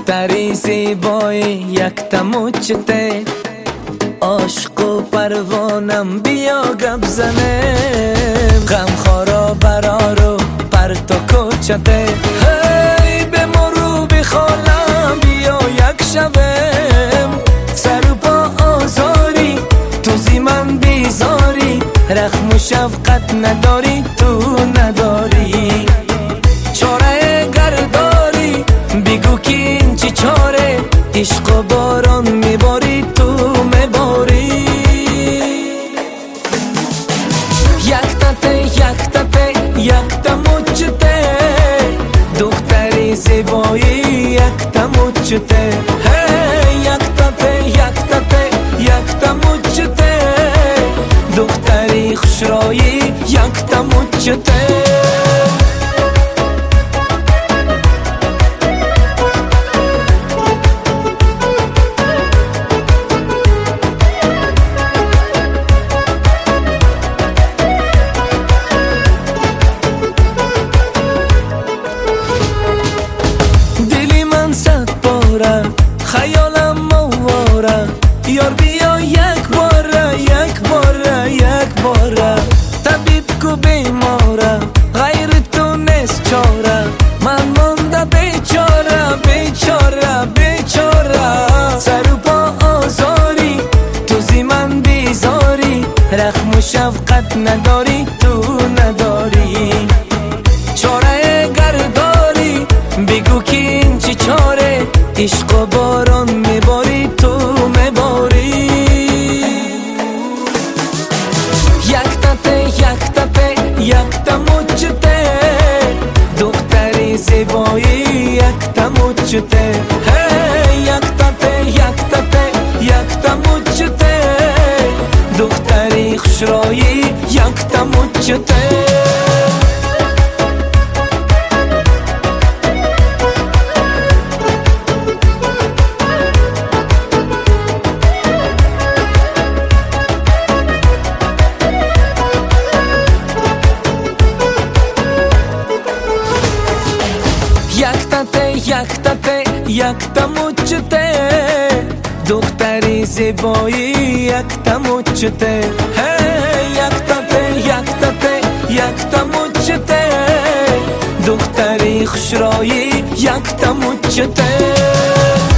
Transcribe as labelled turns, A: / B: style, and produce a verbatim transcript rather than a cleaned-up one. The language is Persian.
A: دختری زیبای یک تموچته، عاشق و پروانم بیا گپ زنه، غم خارا برارو پرتو کوچته. هی به مرو بخالم بیا یک شبم، سر و پا آزاری تو زی من بیزاری، رحم و شفقت نداری تو نداری، چاره گرداری بگو که این چی چاره، عشق و باران میباری تو میباری. یک تته یک تته یک تموچته، دختری زیبایی یک تموچته. هی یک تته یک تته یک تموچته، دختری خوشرایی یک تموچته. خیالم مواره یار بیا یک باره یک باره یک باره، طبیب کو بیماره غیر تو نیست چاره، من مانده بیچاره بیچاره بیچاره، سر و پا آزاری تو زی من بیزاری، رحم و شفقت نداری تو نداری، چاره گرداری بگو که این چی چاره، عشق و باران میباری تو میباری. یک تته یک تته یک تموچته، دختری زیبایی یک تموچته. هی یک تته یک تته یک تموچته، دختری خوشرایی یک تموچته. یک تته یک تته یک تموچته، دختری زیبایی یک تموچته. هی یک تته یک تته یک تموچته، دختری خوشرایی یک تموچته.